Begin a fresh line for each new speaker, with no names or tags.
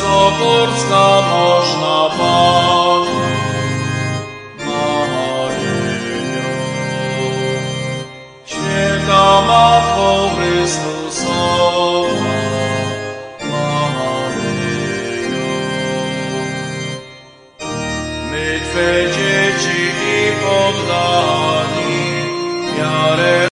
Sokorska można Pani, Maryjo. Święta Matko Chrystusowa, Maryjo. My Twe dzieci i poddani, wiarę